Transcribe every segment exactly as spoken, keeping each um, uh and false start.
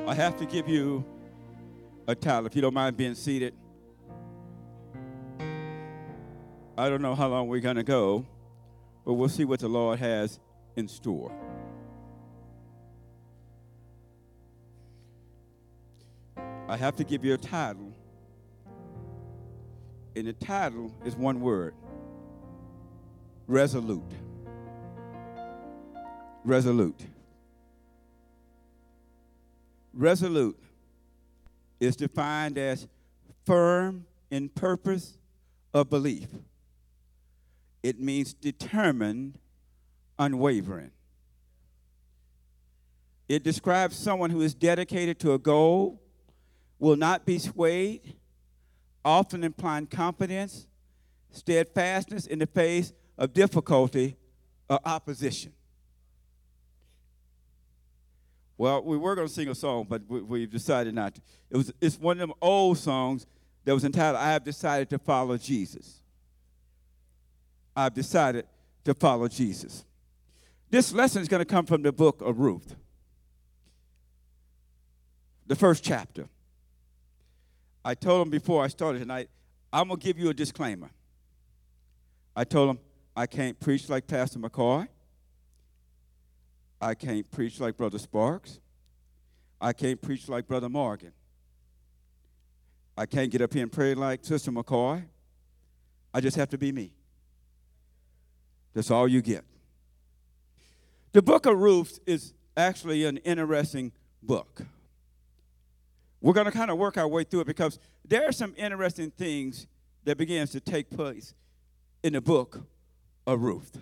I have to give you a title, if you don't mind being seated. I don't know how long we're going to go, but we'll see what the Lord has in store. I have to give you a title, and the title is one word: resolute. Resolute. Resolute is defined as firm in purpose of belief. It means determined, unwavering. It describes someone who is dedicated to a goal, will not be swayed, often implying confidence, steadfastness in the face of difficulty or opposition. Well, we were going to sing a song, but we, we've decided not to. It was, it's one of them old songs that was entitled, I Have Decided to Follow Jesus. I've decided to follow Jesus. This lesson is going to come from the book of Ruth, the first chapter. I told him before I started tonight, I'm going to give you a disclaimer. I told him I can't preach like Pastor McCoy. I can't preach like Brother Sparks. I can't preach like Brother Morgan. I can't get up here and pray like Sister McCoy. I just have to be me. That's all you get. The book of Ruth is actually an interesting book. We're going to kind of work our way through it because there are some interesting things that begins to take place in the book of Ruth.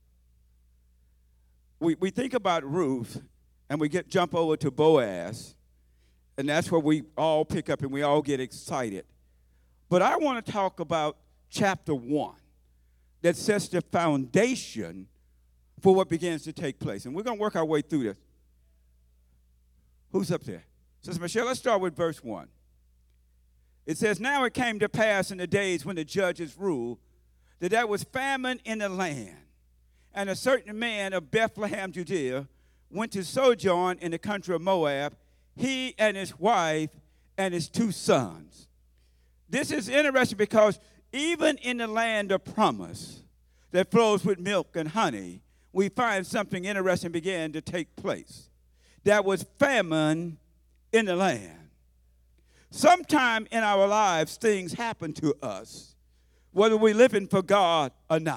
We we think about Ruth, and we get jump over to Boaz, and that's where we all pick up and we all get excited. But I want to talk about chapter one that sets the foundation for what begins to take place. And we're going to work our way through this. Who's up there? Sister Michelle, let's start with verse one. It says, now it came to pass in the days when the judges ruled that there was famine in the land. And a certain man of Bethlehem, Judea, went to sojourn in the country of Moab, he and his wife and his two sons. This is interesting because even in the land of promise that flows with milk and honey, we find something interesting began to take place. There was famine in the land. Sometime in our lives, things happen to us, whether we're living for God or not.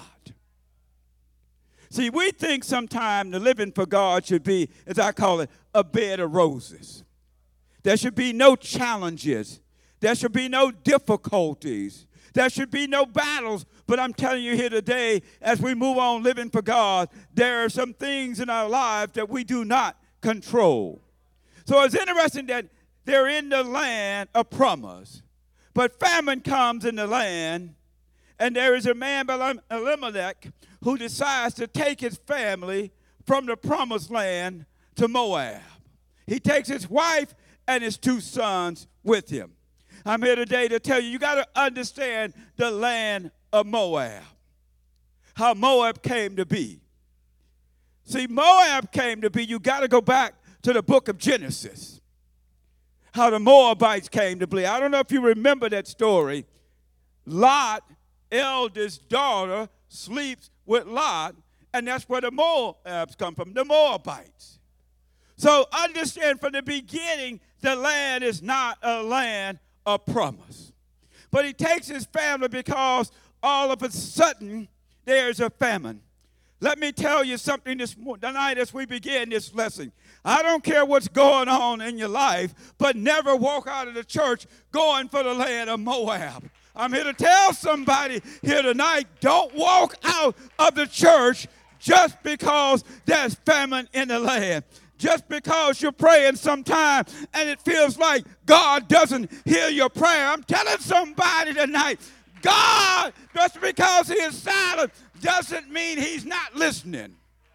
See, we think sometimes the living for God should be, as I call it, a bed of roses. There should be no challenges. There should be no difficulties. There should be no battles. But I'm telling you here today, as we move on living for God, there are some things in our lives that we do not control. So it's interesting that they're in the land of promise. But famine comes in the land, and there is a man by Elimelech who decides to take his family from the promised land to Moab. He takes his wife and his two sons with him. I'm here today to tell you, you got to understand the land of Moab, how Moab came to be. See, Moab came to be, you got to go back to the book of Genesis, how the Moabites came to be. I don't know if you remember that story. Lot, eldest daughter, sleeps with Lot, and that's where the Moabs come from, the Moabites. So understand from the beginning, the land is not a land of promise. But he takes his family because all of a sudden there's a famine. Let me tell you something this tonight as we begin this lesson. I don't care what's going on in your life, but never walk out of the church going for the land of Moab. I'm here to tell somebody here tonight, don't walk out of the church just because there's famine in the land. Just because you're praying sometime and it feels like God doesn't hear your prayer. I'm telling somebody tonight, God, just because he is silent doesn't mean he's not listening.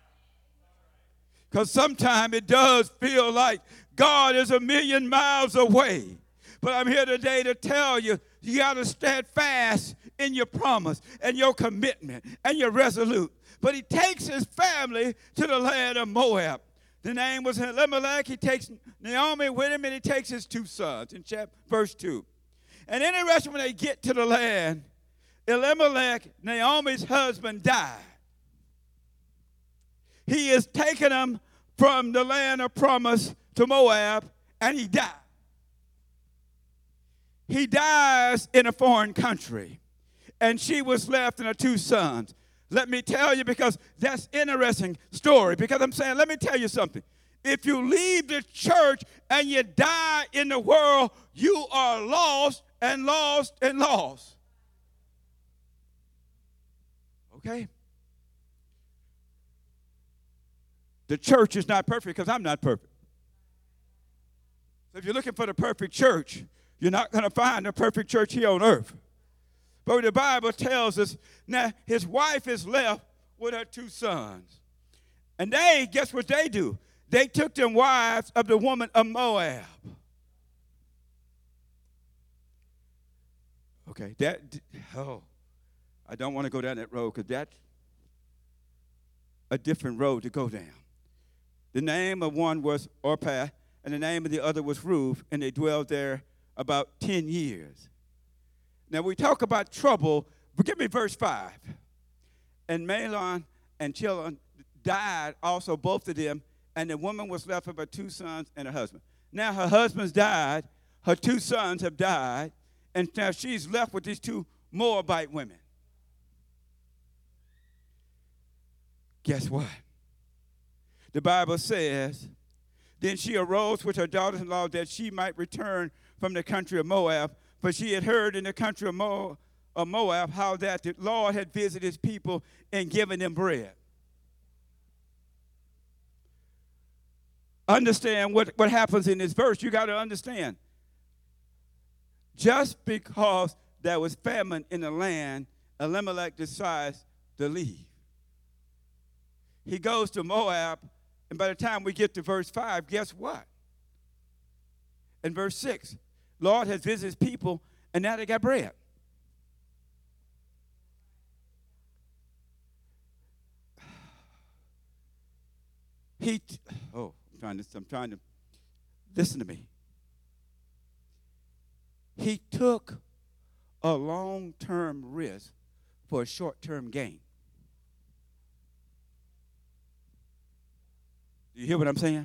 Because sometimes it does feel like God is a million miles away. But I'm here today to tell you, you got to stand fast in your promise and your commitment and your resolute. But he takes his family to the land of Moab. The name was Elimelech. He takes Naomi with him, and he takes his two sons in chapter, verse two. And interesting, when they get to the land, Elimelech, Naomi's husband, died. He is taking them from the land of promise to Moab, and he died. He dies in a foreign country, and she was left and her two sons. Let me tell you, because that's an interesting story, because I'm saying, let me tell you something. If you leave the church and you die in the world, you are lost and lost and lost. Okay? The church is not perfect because I'm not perfect. So if you're looking for the perfect church, you're not going to find the perfect church here on earth. But the Bible tells us, now his wife is left with her two sons. And they, guess what they do? They took them wives of the woman of Moab. Okay, that, oh, I don't want to go down that road because that's a different road to go down. The name of one was Orpah, and the name of the other was Ruth, and they dwelled there about ten years. Now, we talk about trouble, but give me verse five. And Mahlon and Chilion died also, both of them, and the woman was left with her two sons and her husband. Now, her husband's died, her two sons have died, and now she's left with these two Moabite women. Guess what? The Bible says, then she arose with her daughters-in-law that she might return from the country of Moab, for she had heard in the country of, Mo- of Moab how that the Lord had visited his people and given them bread. Understand what, what happens in this verse. You got to understand. Just because there was famine in the land, Elimelech decides to leave. He goes to Moab, and by the time we get to verse five, guess what? In verse six, Lord has visited his people, and now they got bread. He, t- oh, I'm trying to, I'm trying to, listen to me. He took a long-term risk for a short-term gain. Do you hear what I'm saying?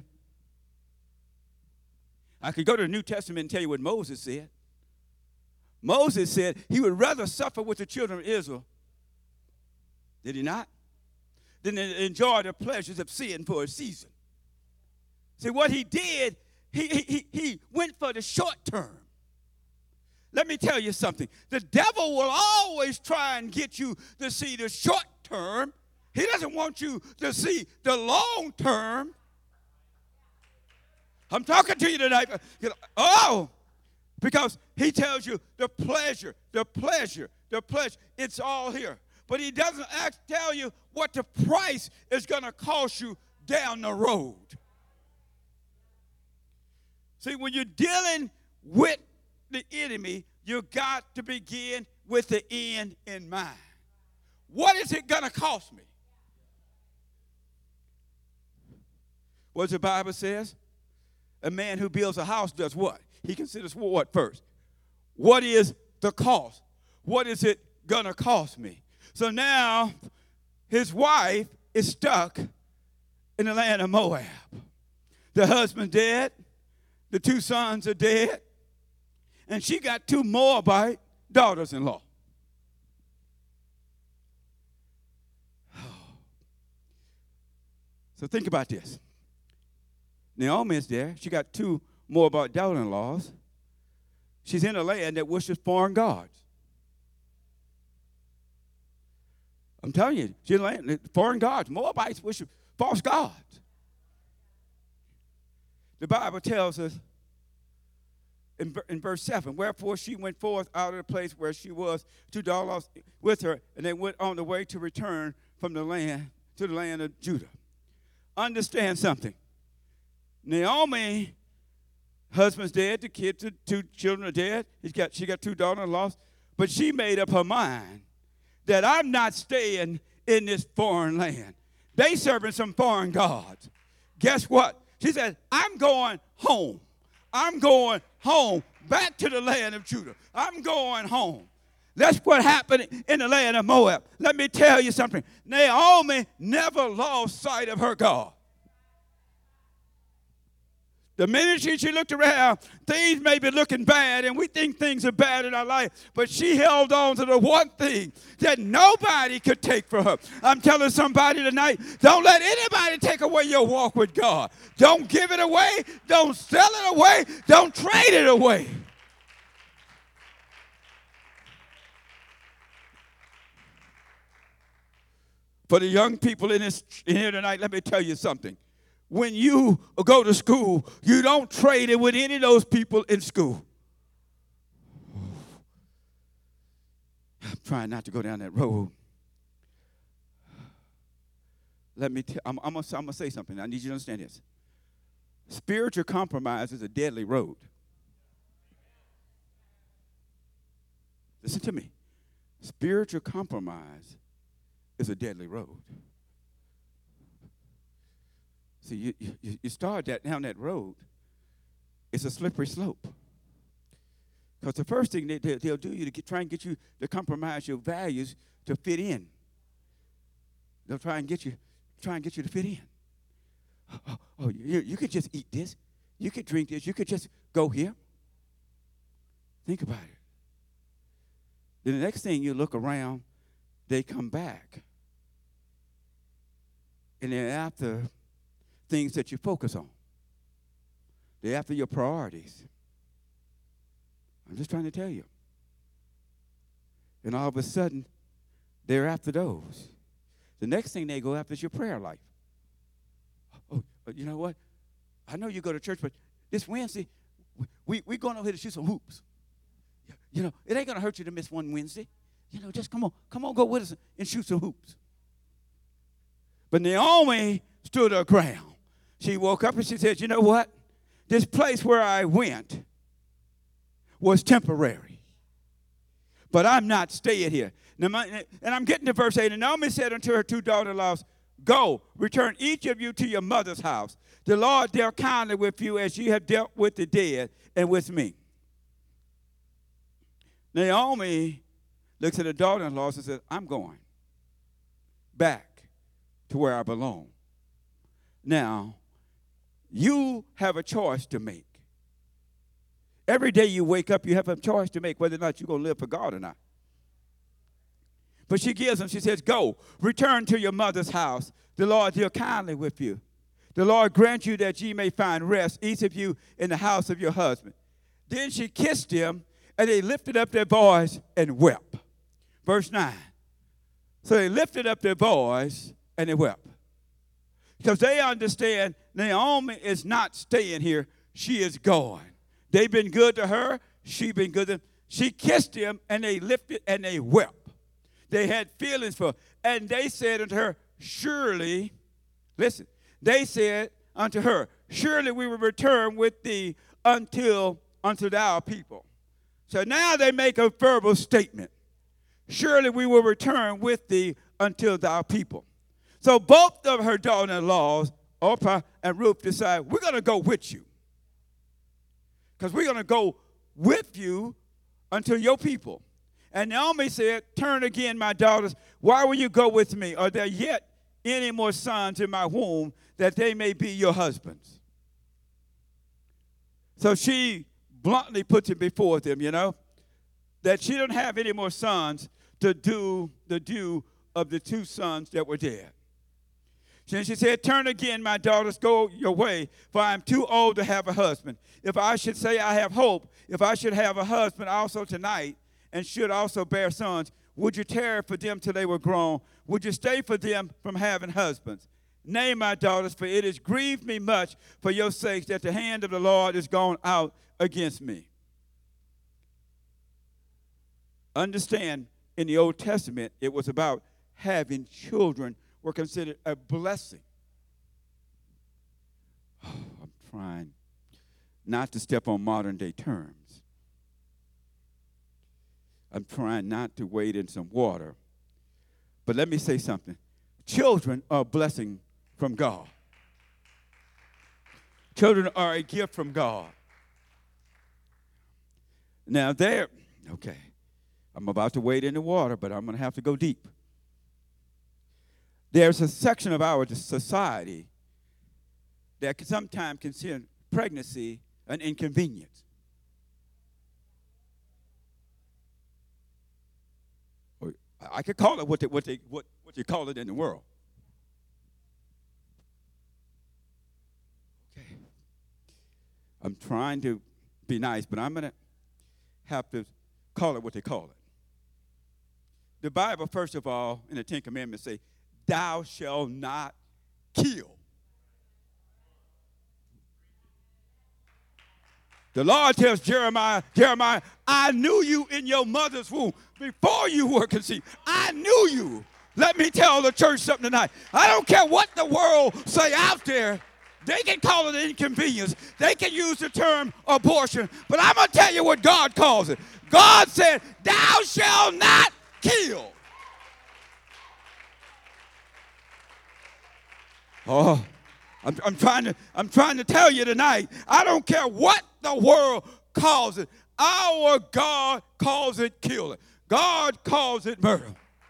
I could go to the New Testament and tell you what Moses said. Moses said he would rather suffer with the children of Israel, did he not, than enjoy the pleasures of sin for a season. See, what he did, he, he, he went for the short term. Let me tell you something. The devil will always try and get you to see the short term. He doesn't want you to see the long term. I'm talking to you tonight. Oh, because he tells you the pleasure, the pleasure, the pleasure. It's all here. But he doesn't act, tell you what the price is going to cost you down the road. See, when you're dealing with the enemy, you got to begin with the end in mind. What is it going to cost me? What the Bible says? A man who builds a house does what? He considers what first? What is the cost? What is it going to cost me? So now his wife is stuck in the land of Moab. The husband's dead. The two sons are dead. And she got two Moabite daughters-in-law. So think about this. Naomi is there. She got two Moabite daughter-in-laws. She's in a land that worships foreign gods. I'm telling you, she's in a land, foreign gods. Moabites worship false gods. The Bible tells us in, in verse seven, wherefore she went forth out of the place where she was, two daughters with her, and they went on the way to return from the land to the land of Judah. Understand something. Naomi, husband's dead, the kids, the two children are dead. He's got, she got two daughters-in-laws. But she made up her mind that I'm not staying in this foreign land. They serving some foreign gods. guess what? She said, I'm going home. I'm going home, back to the land of Judah. I'm going home. That's what happened in the land of Moab. Let me tell you something. Naomi never lost sight of her God. The minute she, she looked around, things may be looking bad, and we think things are bad in our life, but she held on to the one thing that nobody could take from her. I'm telling somebody tonight, don't let anybody take away your walk with God. Don't give it away. Don't sell it away. Don't trade it away. For the young people in, this, in here tonight, let me tell you something. When you go to school, you don't trade it with any of those people in school. I'm trying not to go down that road. Let me tell I'm, I'm going to say something. I need you to understand this. Spiritual compromise is a deadly road. Listen to me. Spiritual compromise is a deadly road. See, you, you, you start that down that road, it's a slippery slope. Because the first thing they, they, they'll do you to get, try and get you to compromise your values to fit in. They'll try and get you, try and get you to fit in. Oh, oh you, you could just eat this. You could drink this. You could just go here. Think about it. Then the next thing you look around, they come back. And they're after things that you focus on. They're after your priorities. I'm just trying to tell you. And all of a sudden, they're after those. The next thing they go after is your prayer life. Oh, you know what? I know you go to church, but this Wednesday, we, we're going over here to shoot some hoops. You know, it ain't going to hurt you to miss one Wednesday. You know, just come on. Come on, go with us and shoot some hoops. But Naomi stood her ground. She woke up and she said, you know what? This place where I went was temporary. But I'm not staying here. And I'm getting to verse eight. And Naomi said unto her two daughter-in-laws, go, return each of you to your mother's house. The Lord deal kindly with you as you have dealt with the dead and with me. Naomi looks at her daughter-in-laws and says, I'm going back to where I belong. Now, you have a choice to make. Every day you wake up, you have a choice to make whether or not you're going to live for God or not. But she gives them, she says, go, return to your mother's house. The Lord deal kindly with you. The Lord grant you that ye may find rest, each of you in the house of your husband. Then she kissed him, and they lifted up their voice and wept. Verse nine. So they lifted up their voice and they wept. Because they understand Naomi is not staying here. She is gone. They've been good to her. She's been good to them. She kissed him, and they lifted and they wept. They had feelings for her. And they said unto her, surely, listen, they said unto her, surely we will return with thee until unto thou people. So now they make a verbal statement. Surely we will return with thee until thou people. So both of her daughter-in-laws, Orpah and Ruth, decide, we're going to go with you. Because we're going to go with you until your people. And Naomi said, turn again, my daughters. Why will you go with me? Are there yet any more sons in my womb that they may be your husbands? So she bluntly puts it before them, you know, that she don't have any more sons to do the due of the two sons that were dead. Then she said, turn again, my daughters, go your way, for I am too old to have a husband. If I should say I have hope, if I should have a husband also tonight, and should also bear sons, would you tarry for them till they were grown? Would you stay for them from having husbands? Nay, my daughters, for it has grieved me much for your sakes that the hand of the Lord is gone out against me. Understand, in the Old Testament, it was about having children were considered a blessing. Oh, I'm trying not to step on modern day terms. I'm trying not to wade in some water. But let me say something. Children are a blessing from God. Children are a gift from God. Now there, okay, I'm about to wade in the water, but I'm going to have to go deep. There's a section of our society that can sometimes consider pregnancy an inconvenience. Or I could call it what they, what they what what you call it in the world. Okay. I'm trying to be nice, but I'm going to have to call it what they call it. The Bible, first of all, in the Ten Commandments say, thou shalt not kill. The Lord tells Jeremiah, Jeremiah, I knew you in your mother's womb before you were conceived. I knew you. Let me tell the church something tonight. I don't care what the world say out there. They can call it an inconvenience. They can use the term abortion. But I'm going to tell you what God calls it. God said, thou shalt not kill. Oh, I'm, I'm trying to, I'm trying to tell you tonight, I don't care what the world calls it. Our God calls it killing. God calls it murder.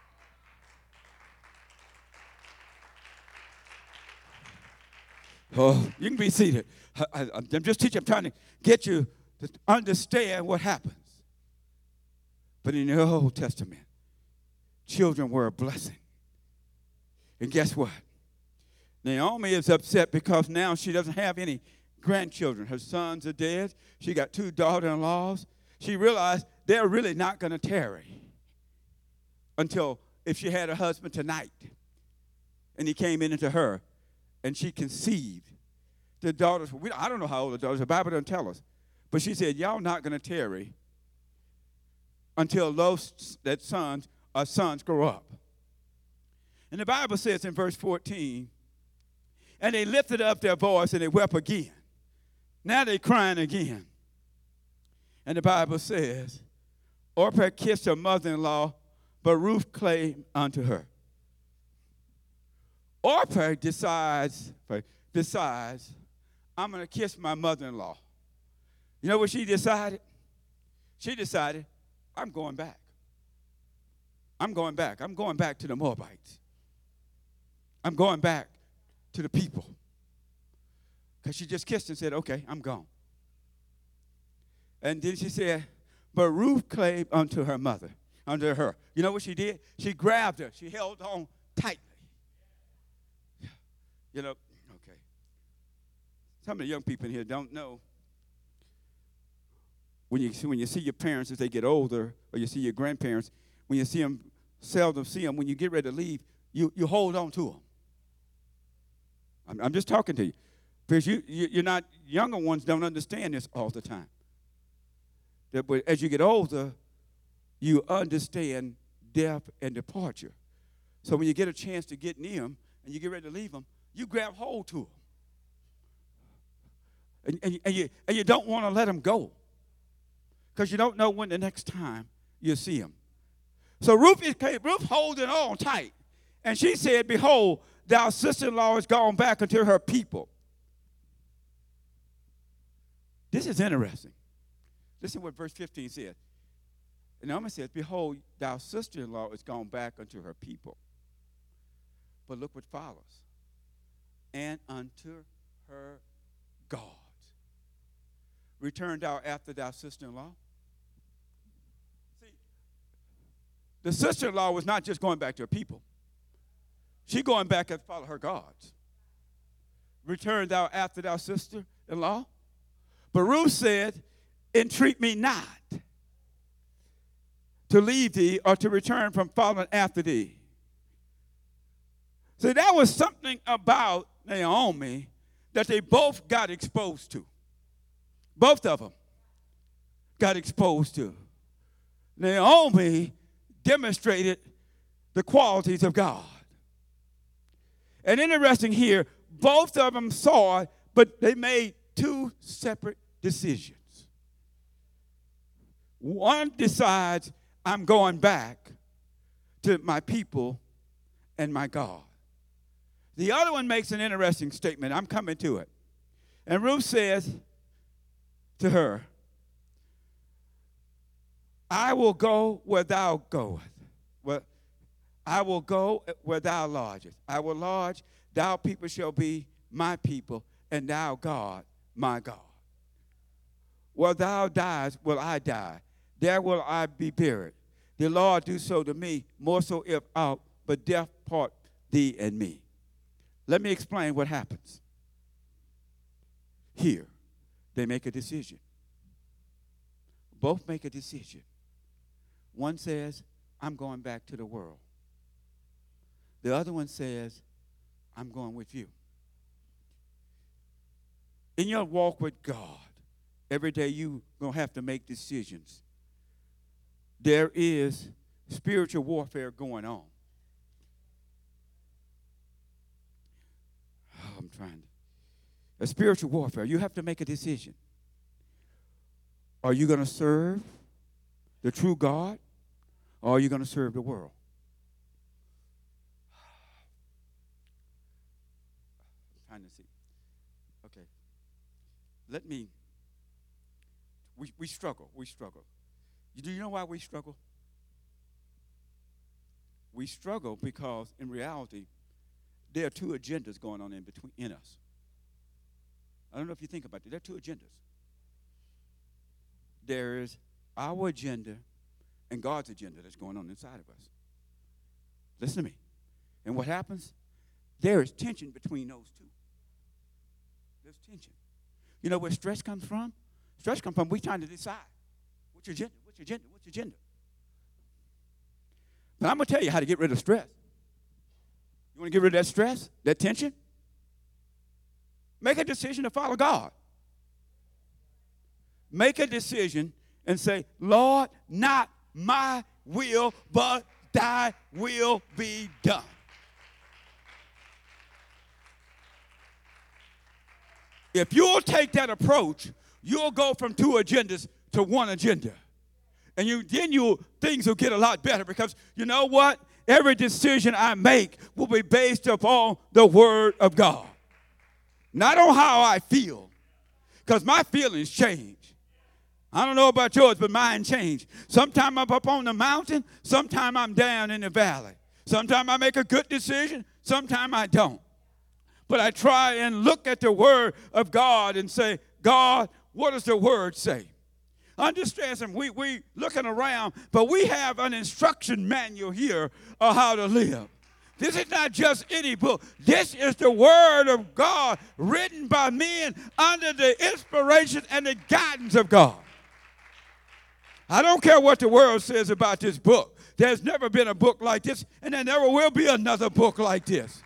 Oh, you can be seated. I, I, I'm just teaching. I'm trying to get you to understand what happens. But in the Old Testament, children were a blessing. And guess what? Naomi is upset because now she doesn't have any grandchildren. Her sons are dead. She got two daughter-in-laws. She realized they're really not going to tarry until if she had a husband tonight. And he came in into her, and she conceived. The daughters, we, I don't know how old the daughters are. The Bible doesn't tell us. But she said, y'all not going to tarry until those that sons, our sons grow up. And the Bible says in verse fourteen, and they lifted up their voice and they wept again. Now they're crying again. And the Bible says, Orpah kissed her mother-in-law, but Ruth clave unto her. Orpah decides, decides, I'm going to kiss my mother-in-law. You know what she decided? She decided, I'm going back. I'm going back. I'm going back to the Moabites. I'm going back to the people. Because she just kissed and said, okay, I'm gone. And then she said, but Ruth clave unto her mother, unto her. You know what she did? She grabbed her. She held on tightly. You know, okay. Some of the young people in here don't know. When you, when you see your parents as they get older, or you see your grandparents, when you see them, seldom see them, when you get ready to leave, you, you hold on to them. I'm, I'm just talking to you. Because you, you, you're not, younger ones don't understand this all the time. That, but as you get older, you understand death and departure. So when you get a chance to get near them and you get ready to leave them, you grab hold to them. And, and, and, you, and you don't want to let them go. Because you don't know when the next time you'll see them. So Ruth is Ruth holding on tight. And she said, behold, thy sister-in-law is gone back unto her people. This is interesting. Listen what verse fifteen says. And Naomi says, behold, thy sister-in-law is gone back unto her people. But look what follows. And unto her God. Return thou after thy sister-in-law. See, the sister-in-law was not just going back to her people. She going back and follow her gods. Return thou after thy sister-in-law. But Ruth said, entreat me not to leave thee or to return from following after thee. See, there was something about Naomi that they both got exposed to. Both of them got exposed to. Naomi demonstrated the qualities of God. And interesting here, both of them saw it, but they made two separate decisions. One decides, I'm going back to my people and my God. The other one makes an interesting statement. I'm coming to it. And Ruth says to her, I will go where thou goest. Well, I will go where thou lodgest. I will lodge, thou people shall be my people, and thou God, my God. Where thou diest, will I die. There will I be buried. The Lord do so to me, more so if out, but death part thee and me. Let me explain what happens. Here, they make a decision. Both make a decision. One says, I'm going back to the world. The other one says, I'm going with you. In your walk with God, every day you're going to have to make decisions. There is spiritual warfare going on. Oh, I'm trying to. A spiritual warfare. You have to make a decision. Are you going to serve the true God, or are you going to serve the world? I'm trying to see. Okay. Let me. We, we struggle. We struggle. Do you know why we struggle? We struggle because, in reality, there are two agendas going on in between in us. I don't know if you think about it. There are two agendas. There is our agenda and God's agenda that's going on inside of us. Listen to me. And what happens? There is tension between those two. There's tension. You know where stress comes from? Stress comes from we trying to decide. What's your agenda? What's your agenda? What's your agenda? But I'm going to tell you how to get rid of stress. You want to get rid of that stress, that tension? Make a decision to follow God. Make a decision and say, Lord, not my will, but thy will be done. If you'll take that approach, you'll go from two agendas to one agenda. And you then you things will get a lot better because you know what? Every decision I make will be based upon the word of God. Not on how I feel. Because my feelings change. I don't know about yours, but mine change. Sometimes I'm up on the mountain. Sometimes I'm down in the valley. Sometimes I make a good decision. Sometimes I don't. But I try and look at the word of God and say, God, what does the word say? Understand something. We we looking around, but we have an instruction manual here of how to live. This is not just any book. This is the word of God written by men under the inspiration and the guidance of God. I don't care what the world says about this book. There's never been a book like this, and there never will be another book like this.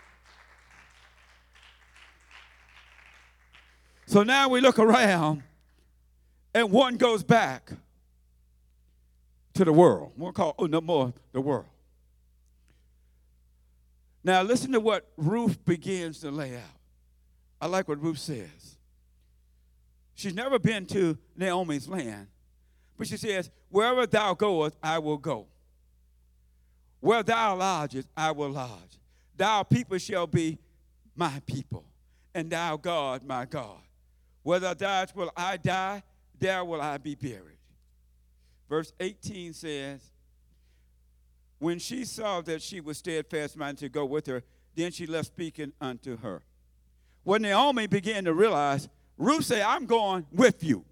So now we look around, and one goes back to the world. We'll call oh, no more the world. Now listen to what Ruth begins to lay out. I like what Ruth says. She's never been to Naomi's land, but she says, wherever thou goest, I will go. Where thou lodgest, I will lodge. Thou people shall be my people, and thou God, my God. Whether thou diest, will I die, there will I be buried. Verse eighteen says, when she saw that she was steadfast-minded to go with her, then she left speaking unto her. When Naomi began to realize, Ruth said, I'm going with you.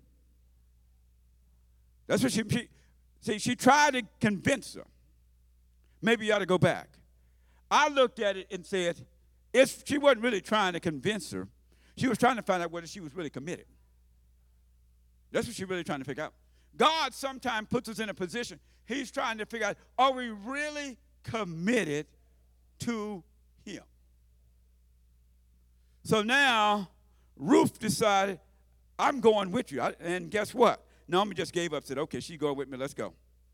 That's what she, she see, she tried to convince her. Maybe you ought to go back. I looked at it and said, it's, she wasn't really trying to convince her. She was trying to find out whether she was really committed. That's what she's really trying to figure out. God sometimes puts us in a position, he's trying to figure out, are we really committed to him? So now, Ruth decided, I'm going with you. And guess what? Naomi just gave up, said, okay, she go with me, let's go.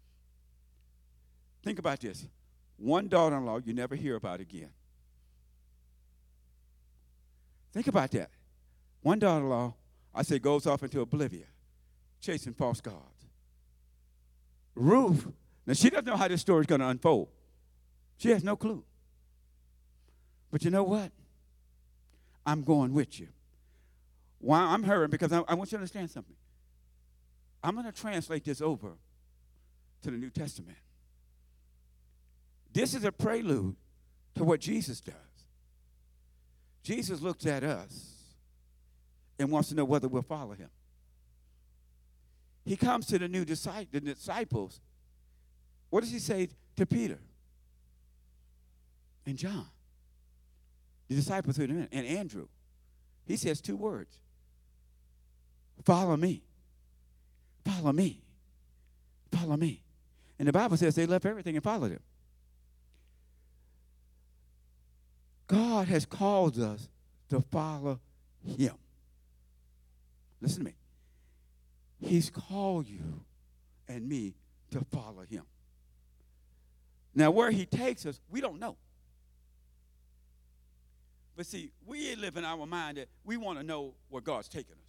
Think about this. One daughter-in-law you never hear about again. Think about that. One daughter-in-law, I say, goes off into oblivion, chasing false gods. Ruth, now she doesn't know how this story is going to unfold. She has no clue. But you know what? I'm going with you. Why I'm hurrying, because I, I want you to understand something. I'm going to translate this over to the New Testament. This is a prelude to what Jesus does. Jesus looks at us and wants to know whether we'll follow him. He comes to the new disciples, the disciples. What does he say to Peter and John? The disciples who and Andrew. He says two words. Follow me. Follow me. Follow me. And the Bible says they left everything and followed him. God has called us to follow him. Listen to me. He's called you and me to follow him. Now, where he takes us, we don't know. But see, we live in our mind that we want to know where God's taking us.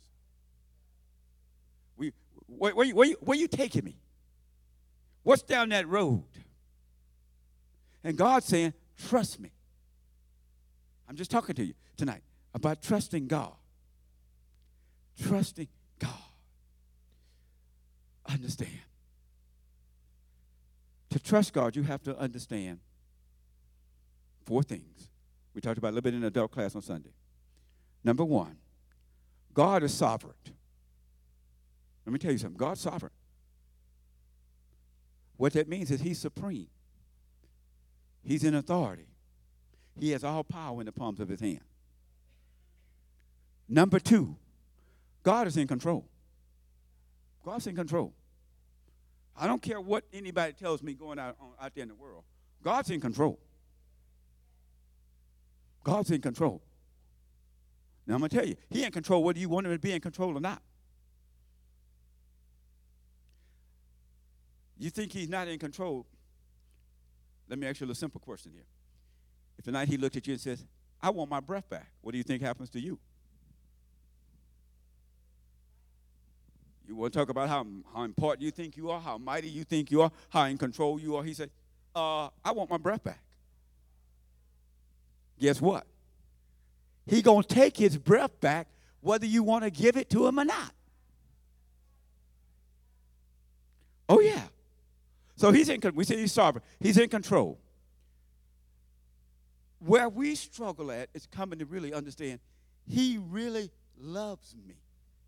We, where, where, where, where you taking me? What's down that road? And God's saying, trust me. I'm just talking to you tonight about trusting God. Trusting God. Understand. To trust God, you have to understand four things. We talked about a little bit in the adult class on Sunday. Number one, God is sovereign. Let me tell you something. God's sovereign. What that means is he's supreme. He's in authority. He has all power in the palms of his hand. Number two, God is in control. God's in control. I don't care what anybody tells me going out, on, out there in the world. God's in control. God's in control. Now, I'm going to tell you, he in control whether you want him to be in control or not. You think he's not in control? Let me ask you a simple question here. If tonight he looked at you and says, I want my breath back, what do you think happens to you? You want to talk about how, how important you think you are, how mighty you think you are, how in control you are. He said, uh, I want my breath back. Guess what? He going to take his breath back whether you want to give it to him or not. Oh, yeah. So he's in, we say he's sovereign. He's in control. Where we struggle at is coming to really understand he really loves me.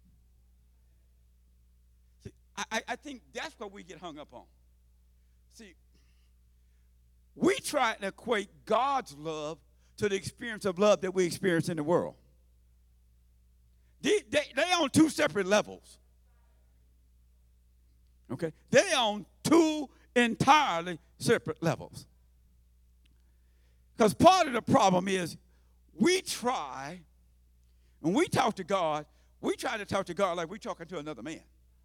See, I, I think that's what we get hung up on. See, we try to equate God's love to the experience of love that we experience in the world. They, they, they on two separate levels. Okay? They on two entirely separate levels. Because part of the problem is we try, when we talk to God, we try to talk to God like we're talking to another man,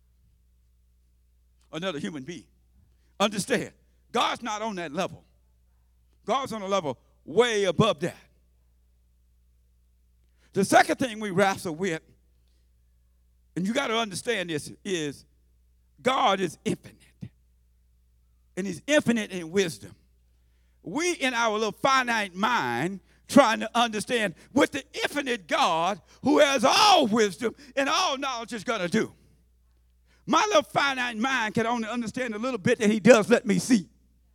another human being. Understand, God's not on that level. God's on a level way above that. The second thing we wrestle with, and you got to understand this, is God is infinite. And he's infinite in wisdom. We, in our little finite mind, trying to understand what the infinite God, who has all wisdom and all knowledge, is going to do. My little finite mind can only understand a little bit that he does let me see.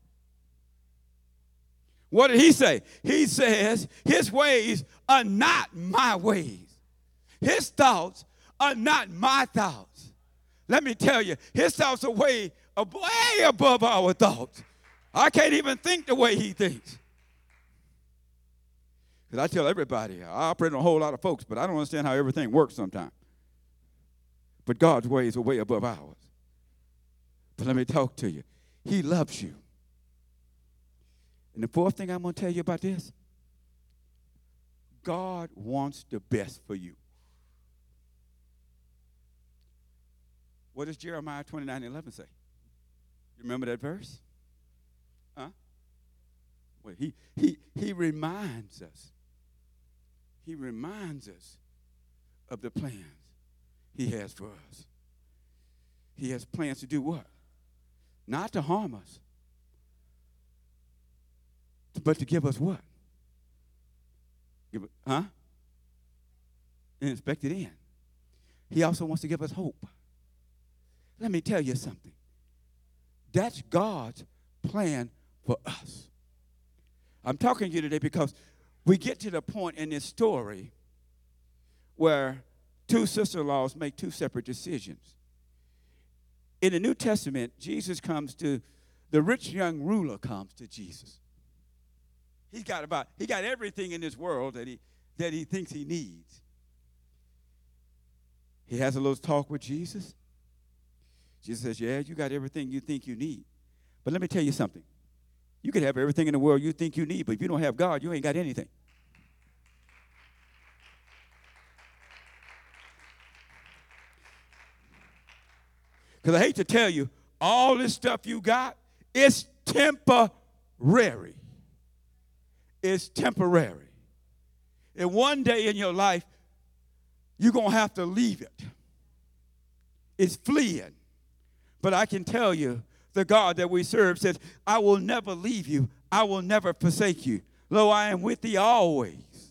What did he say? He says his ways are not my ways. His thoughts are not my thoughts. Let me tell you, his thoughts are way, way above our thoughts. I can't even think the way he thinks. Because I tell everybody, I operate on a whole lot of folks, but I don't understand how everything works sometimes. But God's ways are way above ours. But let me talk to you. He loves you. And the fourth thing I'm going to tell you about this, God wants the best for you. What does Jeremiah twenty-nine eleven say? You remember that verse? Huh? Well, he, he, he reminds us. He reminds us of the plans he has for us. He has plans to do what? Not to harm us, but to give us what? Give it, huh? An expected end. He also wants to give us hope. Let me tell you something. That's God's plan for us. I'm talking to you today because we get to the point in this story where two sister-in-laws make two separate decisions. In the New Testament, Jesus comes to, the rich young ruler comes to Jesus. He's got about, he got everything in this world that he, that he thinks he needs. He has a little talk with Jesus. Jesus says, yeah, you got everything you think you need. But let me tell you something. You can have everything in the world you think you need, but if you don't have God, you ain't got anything. Because I hate to tell you, all this stuff you got, it's temporary. It's temporary. And one day in your life, you're going to have to leave it. It's fleeing. But I can tell you, the God that we serve says, I will never leave you. I will never forsake you. Lo, I am with thee always.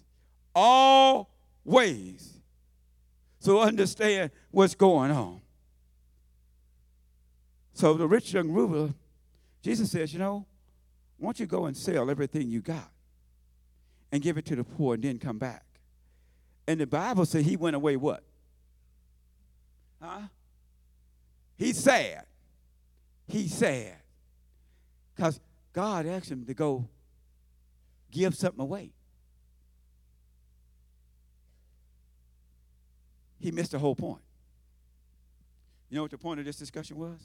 Always. So understand what's going on. So the rich young ruler, Jesus says, you know, why don't you go and sell everything you got and give it to the poor and then come back? And the Bible says he went away what? Huh? He's sad. He's sad. Because God asked him to go give something away. He missed the whole point. You know what the point of this discussion was?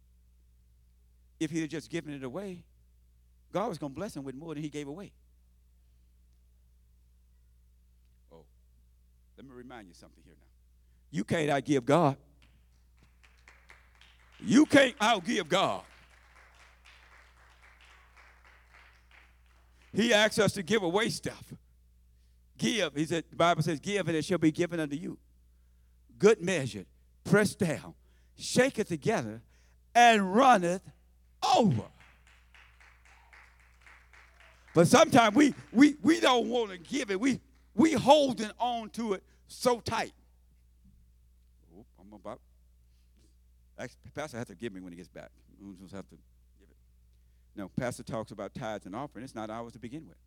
If he had just given it away, God was going to bless him with more than he gave away. Oh, let me remind you something here now. You can't outgive God. You can't outgive God. He asks us to give away stuff. Give. He said, the Bible says, give and it shall be given unto you. Good measure, pressed down, shake it together, and runneth over. But sometimes we we we don't want to give it. We we holding on to it so tight. Oh, I'm about. Actually, Pastor has to give me when he gets back. We just have to give it. No, Pastor talks about tithes and offering. It's not ours to begin with.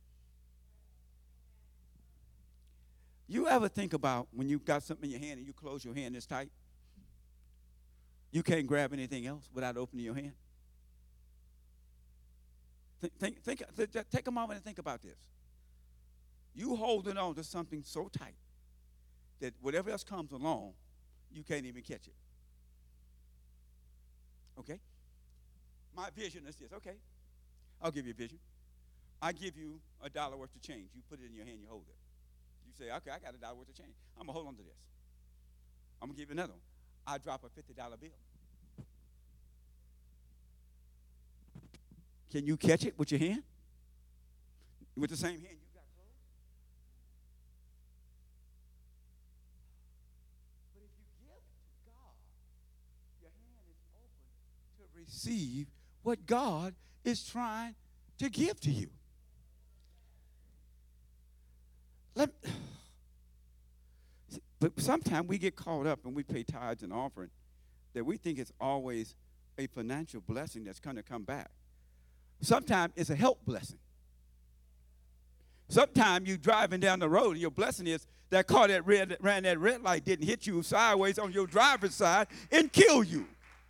You ever think about when you've got something in your hand and you close your hand this tight? You can't grab anything else without opening your hand? Think, think, think, take a moment and think about this. You holding on to something so tight that whatever else comes along, you can't even catch it. Okay? My vision is this. Okay, I'll give you a vision. I give you a dollar worth of change. You put it in your hand, you hold it. You say, okay, I got a dollar worth of change. I'm going to hold on to this. I'm going to give you another one. I drop a fifty dollar bill. Can you catch it with your hand? With the same hand you got closed? But if you give to God, your hand is open to receive what God is trying to give to you. Let, but sometimes we get caught up and we pay tithes and offering that we think it's always a financial blessing that's going to come back. Sometimes it's a help blessing. Sometimes you driving down the road and your blessing is that car that red, ran that red light didn't hit you sideways on your driver's side and kill you.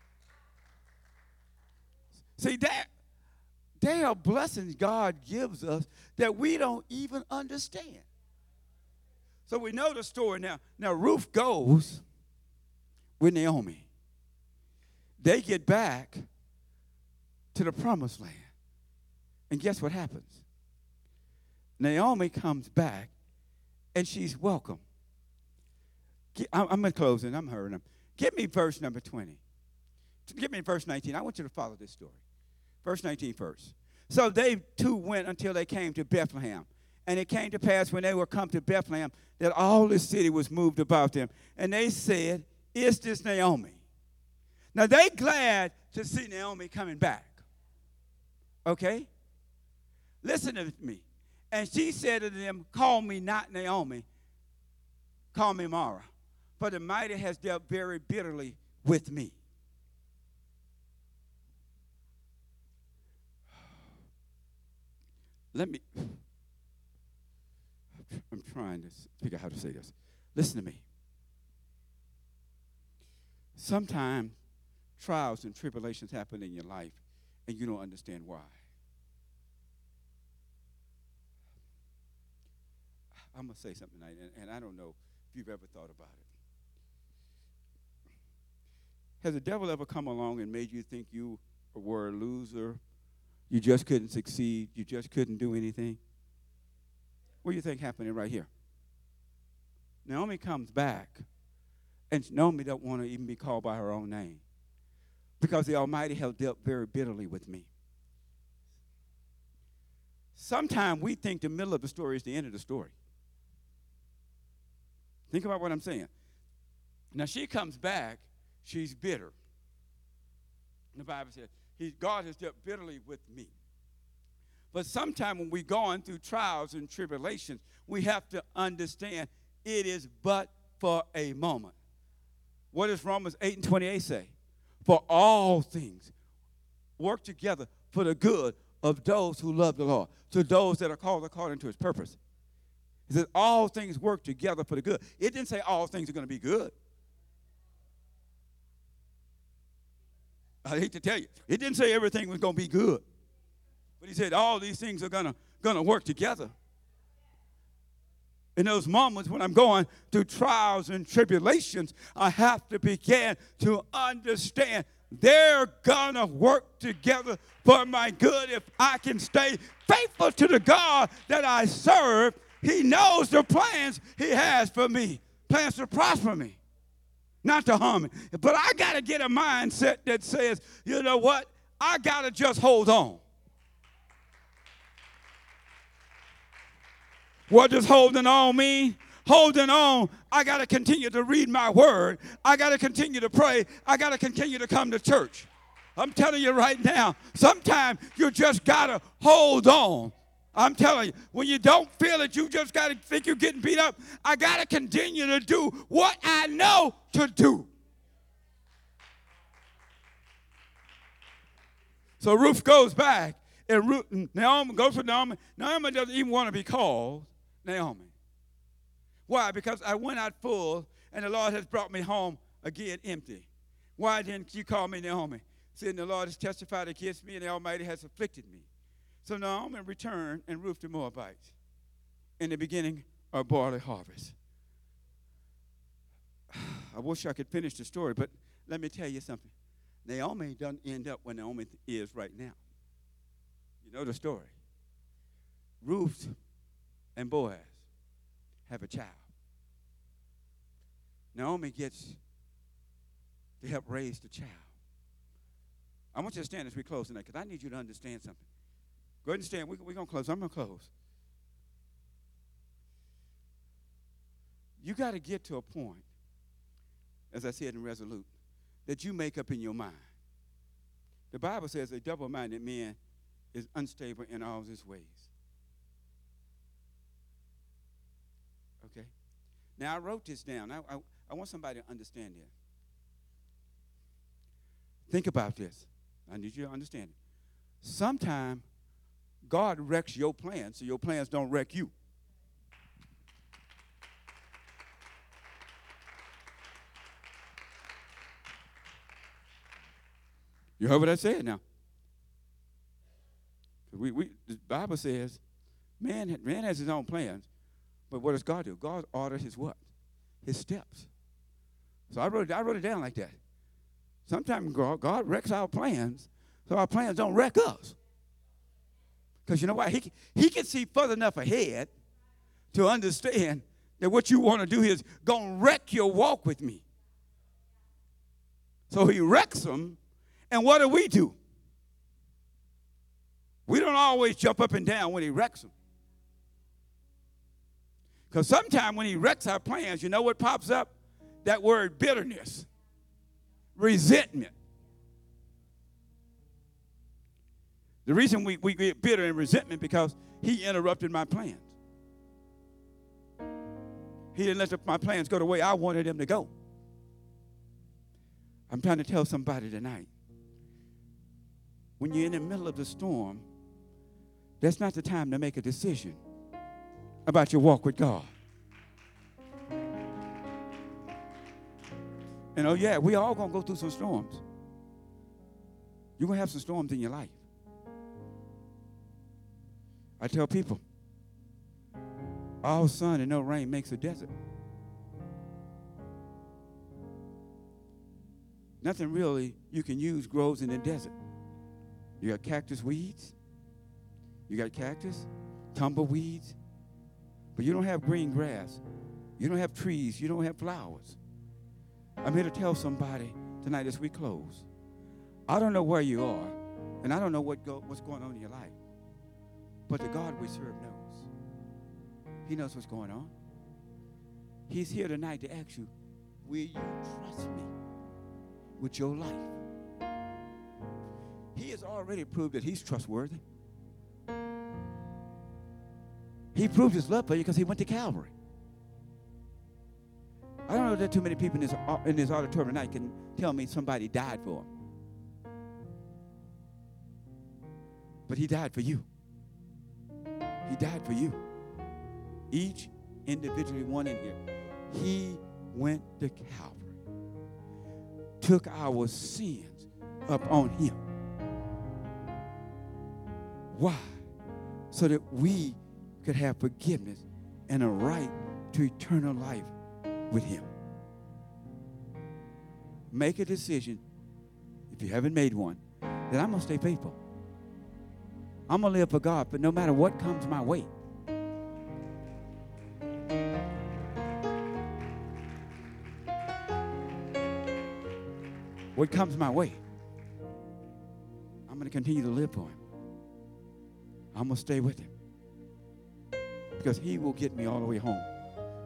See, that they are blessings God gives us that we don't even understand. So we know the story now. Now Ruth goes with Naomi. They get back to the promised land. And guess what happens? Naomi comes back, and she's welcome. I'm in closing. I'm hurrying. Give me verse number twenty. Give me verse nineteen. I want you to follow this story. Verse nineteen first. So they two went until they came to Bethlehem. And it came to pass when they were come to Bethlehem that all the city was moved about them. And they said, is this Naomi? Now, they glad to see Naomi coming back. Okay? Listen to me. And she said to them, call me not Naomi, call me Mara. For the mighty has dealt very bitterly with me. Let me, I'm trying to figure out how to say this. Listen to me. Sometimes trials and tribulations happen in your life, and you don't understand why. I'm going to say something tonight, and, and I don't know if you've ever thought about it. Has the devil ever come along and made you think you were a loser? You just couldn't succeed. You just couldn't do anything? What do you think happening right here? Naomi comes back, and Naomi don't want to even be called by her own name because the Almighty has dealt very bitterly with me. Sometimes we think the middle of the story is the end of the story. Think about what I'm saying. Now, she comes back. She's bitter. The Bible says, he, God has dealt bitterly with me. But sometimes when we're going through trials and tribulations, we have to understand it is but for a moment. What does Romans eight and twenty-eight say? For all things work together for the good of those who love the Lord, to those that are called according to his purpose. He says all things work together for the good. It didn't say all things are going to be good. I hate to tell you, it didn't say everything was going to be good. But he said all these things are going to going to work together. In those moments when I'm going through trials and tribulations, I have to begin to understand they're going to work together for my good if I can stay faithful to the God that I serve. He knows the plans he has for me, plans to prosper me, not to harm me. But I got to get a mindset that says, you know what? I got to just hold on. What does holding on mean? Holding on, I got to continue to read my word. I got to continue to pray. I got to continue to come to church. I'm telling you right now, sometimes you just got to hold on. I'm telling you, when you don't feel it, you just got to think you're getting beat up. I got to continue to do what I know to do. So Ruth goes back, and Ruth, Naomi goes with Naomi. Naomi doesn't even want to be called Naomi. Why? Because I went out full, and the Lord has brought me home again empty. Why didn't you call me Naomi? Saying the Lord has testified against me, and the Almighty has afflicted me. So Naomi returned, and Ruth the Moabite, in the beginning of barley harvest. I wish I could finish the story, but let me tell you something. Naomi doesn't end up where Naomi is right now. You know the story. Ruth and Boaz have a child. Naomi gets to help raise the child. I want you to stand as we close tonight because I need you to understand something. Go ahead and stand. We, we're going to close. I'm going to close. You got to get to a point, as I said in Resolute, that you make up in your mind. The Bible says a double-minded man is unstable in all his ways. Okay? Now, I wrote this down. I, I, I want somebody to understand this. Think about this. I need you to understand it. Sometimes God wrecks your plans so your plans don't wreck you. You heard what I said now? We, we, the Bible says man, man has his own plans, but what does God do? God orders his what? His steps. So I wrote, I wrote it down like that. Sometimes God, God wrecks our plans so our plans don't wreck us. Because you know why? He, he can see further enough ahead to understand that what you want to do is going to wreck your walk with me. So he wrecks them, and what do we do? We don't always jump up and down when he wrecks them. Because sometimes when he wrecks our plans, you know what pops up? That word bitterness, resentment. The reason we, we get bitter and resentment because he interrupted my plans. He didn't let the, my plans go the way I wanted them to go. I'm trying to tell somebody tonight, when you're in the middle of the storm, that's not the time to make a decision about your walk with God. And oh yeah, we all gonna go through some storms. You're gonna have some storms in your life. I tell people, all sun and no rain makes a desert. Nothing really you can use grows in the desert. You got cactus weeds, you got cactus, tumbleweeds, but you don't have green grass. You don't have trees. You don't have flowers. I'm here to tell somebody tonight as we close. I don't know where you are, and I don't know what go, what's going on in your life, but the God we serve knows. He knows what's going on. He's here tonight to ask you, will you trust me with your life? He has already proved that he's trustworthy. He proved his love for you because he went to Calvary. I don't know that too many people in this, in this auditorium tonight can tell me somebody died for him. But he died for you. He died for you. Each individually one in here. He went to Calvary. Took our sins up on him. Why? So that we could have forgiveness and a right to eternal life with him. Make a decision, if you haven't made one, that I'm going to stay faithful. I'm going to live for God, but no matter what comes my way. What comes my way, I'm going to continue to live for him. I'm going to stay with him. Because he will get me all the way home.